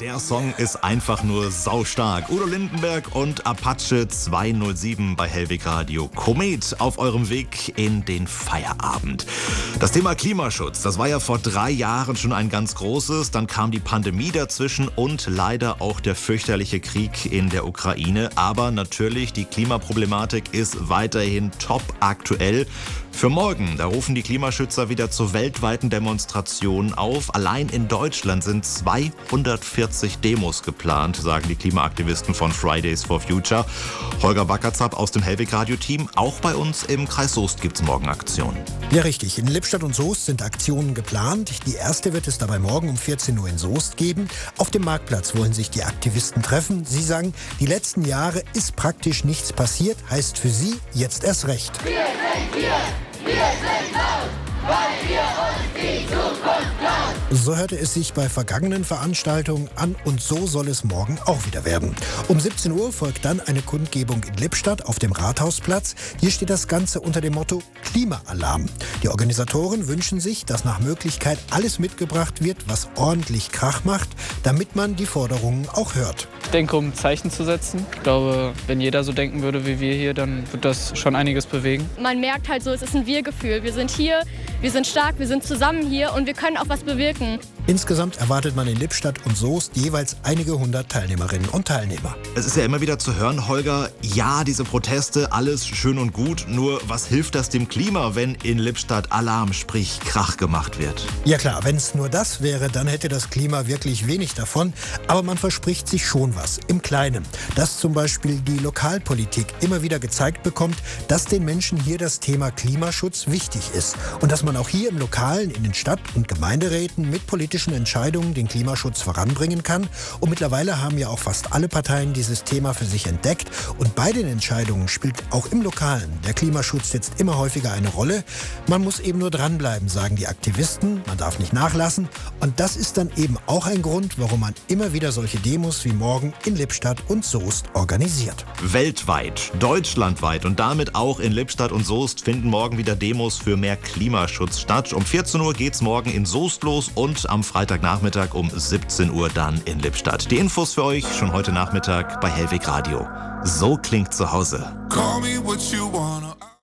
Der Song ist einfach nur saustark. Udo Lindenberg und Apache 207 bei Hellweg Radio. Komet auf eurem Weg in den Feierabend. Das Thema Klimaschutz, das war ja vor 3 Jahren schon ein ganz großes. Dann kam die Pandemie dazwischen und leider auch der fürchterliche Krieg in der Ukraine. Aber natürlich, die Klimaproblematik ist weiterhin top aktuell. Für morgen, da rufen die Klimaschützer wieder zu weltweiten Demonstrationen auf. Allein in Deutschland sind 240 Demos geplant, sagen die Klimaaktivisten von Fridays for Future. Holger Wackerzapp aus dem Hellweg-Radio-Team. Auch bei uns im Kreis Soest gibt es morgen Aktionen. Ja, richtig. In Lippstadt und Soest sind Aktionen geplant. Die erste wird es dabei morgen um 14 Uhr in Soest geben. Auf dem Marktplatz wollen sich die Aktivisten treffen. Sie sagen, die letzten Jahre ist praktisch nichts passiert, heißt für sie jetzt erst recht. Wir sind hier, wir sind laut, weil wir uns die Zukunft klauen. So hörte es sich bei vergangenen Veranstaltungen an und so soll es morgen auch wieder werden. Um 17 Uhr folgt dann eine Kundgebung in Lippstadt auf dem Rathausplatz. Hier steht das Ganze unter dem Motto Klimaalarm. Die Organisatoren wünschen sich, dass nach Möglichkeit alles mitgebracht wird, was ordentlich Krach macht, damit man die Forderungen auch hört. Ich denke, um Zeichen zu setzen. Ich glaube, wenn jeder so denken würde wie wir hier, dann wird das schon einiges bewegen. Man merkt halt so, es ist ein Wir-Gefühl. Wir sind hier, wir sind stark, wir sind zusammen hier und wir können auch was bewirken. Insgesamt erwartet man in Lippstadt und Soest jeweils einige 100 Teilnehmerinnen und Teilnehmer. Es ist ja immer wieder zu hören, Holger, ja, diese Proteste, alles schön und gut, nur was hilft das dem Klima, wenn in Lippstadt Alarm, sprich Krach gemacht wird? Ja klar, wenn es nur das wäre, dann hätte das Klima wirklich wenig davon. Aber man verspricht sich schon was, im Kleinen. Dass zum Beispiel die Lokalpolitik immer wieder gezeigt bekommt, dass den Menschen hier das Thema Klimaschutz wichtig ist. Und dass man auch hier im Lokalen, in den Stadt- und Gemeinderäten mit politischen Entscheidungen den Klimaschutz voranbringen kann. Und mittlerweile haben ja auch fast alle Parteien dieses Thema für sich entdeckt. Und bei den Entscheidungen spielt auch im Lokalen der Klimaschutz jetzt immer häufiger eine Rolle. Man muss eben nur dranbleiben, sagen die Aktivisten. Man darf nicht nachlassen. Und das ist dann eben auch ein Grund, warum man immer wieder solche Demos wie morgen in Lippstadt und Soest organisiert. Weltweit, deutschlandweit und damit auch in Lippstadt und Soest finden morgen wieder Demos für mehr Klimaschutz statt. Um 14 Uhr geht's morgen in Soest los und am Freitagnachmittag um 17 Uhr dann in Lippstadt. Die Infos für euch schon heute Nachmittag bei Hellweg Radio. So klingt zu Hause. Call me what you want.